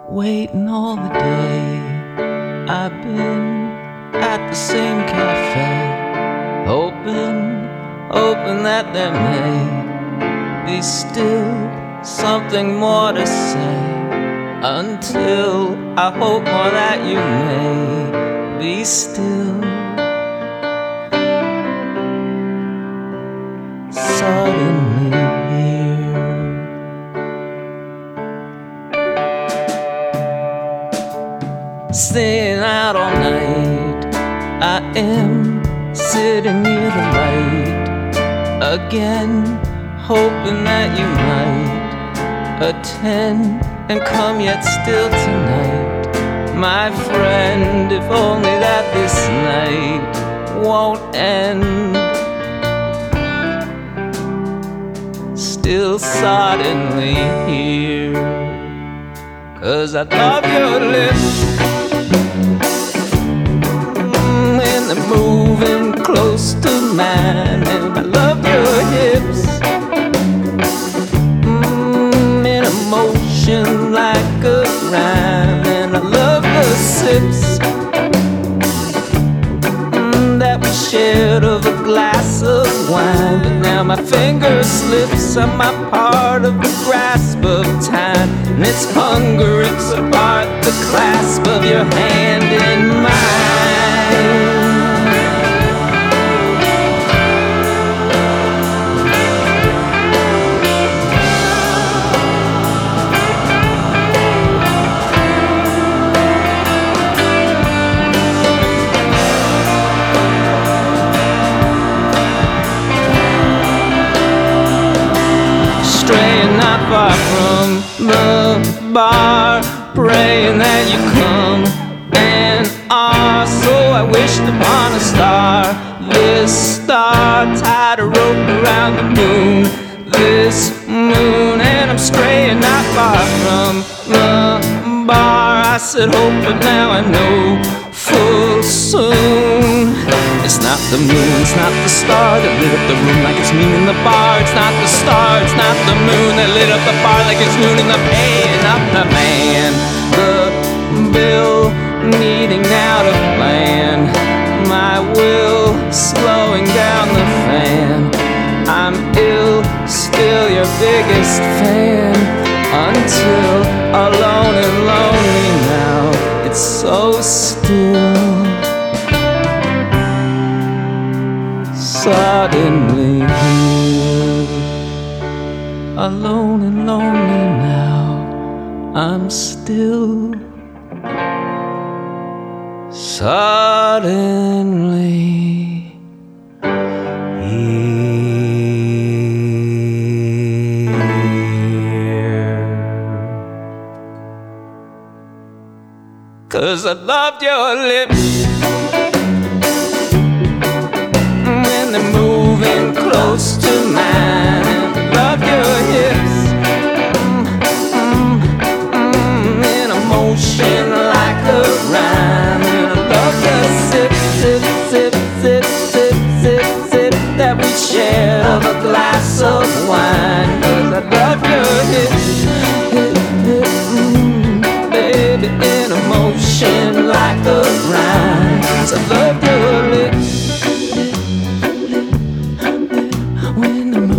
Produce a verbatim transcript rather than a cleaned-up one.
waiting all the day. I've been at the same cafe, hoping, hoping that there may be still something more to say. Until I hope more that you may be still. Suddenly here, staying out all night, I am sitting near the light again, hoping that you might attend and come yet still tonight. My friend, if only that this night won't end. Still suddenly here, 'cause I love your lips, mm, and they're moving close to mine. And I love your hips, mm, in emotion like a rhyme. And I love the sips, mm, that we shared of a glass of wine. But now my finger slips, I'm a part of the grasp of time. And it's hunger rips apart the clasp of your hand in mine. Straying not far from the bar, praying that you come and are. So I wished upon a star, this star tied a rope around the moon, this moon. And I'm straying not far from the bar. I said hope, but now I know full soon it's not the moon, it's not the star that lit up the room like it's noon in the bar. It's not the star, it's not the moon that lit up the bar like it's noon in the paying up the man. The bill needing now to plan, my will slowing down the fan. I'm ill, still your biggest fan, until alone and lonely now. It's so still. Suddenly here, alone and lonely now. I'm still suddenly here, 'cause I loved your lips, they're moving close to mine. And I love your hips, mm, mm, mm, in emotion like a rhyme. And I love the sip, sip, sip, sip, sip, sip, sip that we shared of a glass of wine. 'Cause I love your hips, hip, hip, mm, baby, in emotion like a rhyme. 'Cause I love your lips when the moon